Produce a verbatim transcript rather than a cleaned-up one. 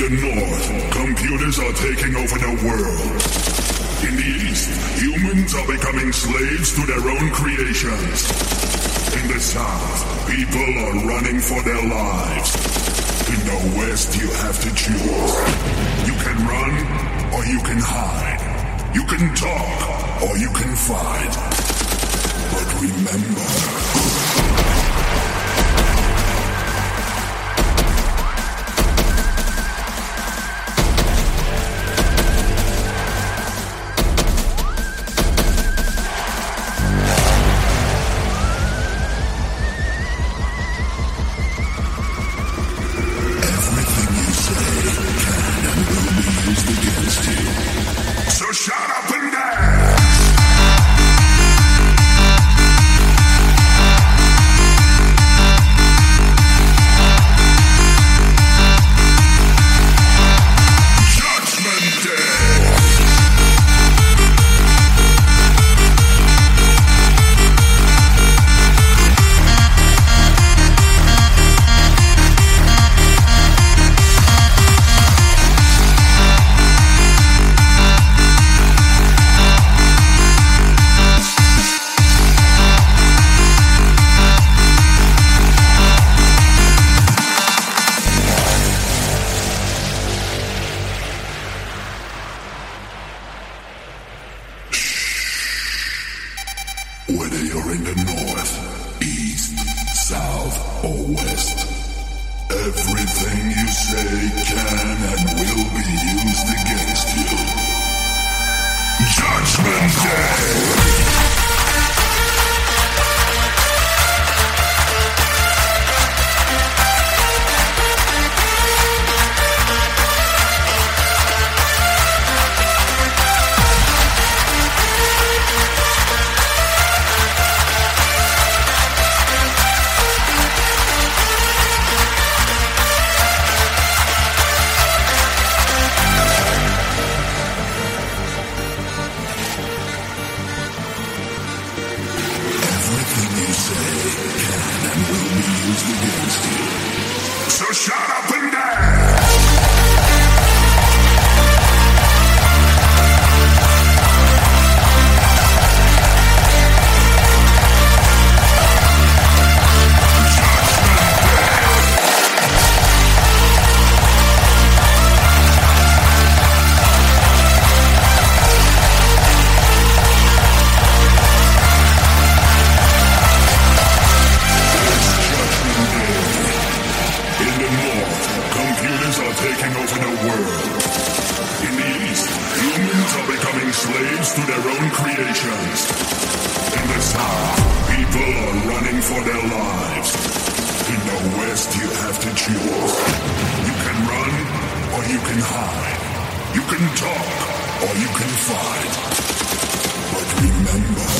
the north, computers are taking over the world. In the east, humans are becoming slaves to their own creations. In the south, people are running for their lives. In the west, you have to choose. You can run, or you can hide. You can talk, or you can fight. But remember... Whether you're in the north, east, south, or west, everything you say can and will be used against you. Judgment Day! So shut up and dance! Slaves to their own creations. In the south, people are running for their lives. In the west, you have to choose. You can run, or you can hide. You can talk, or you can fight. But remember...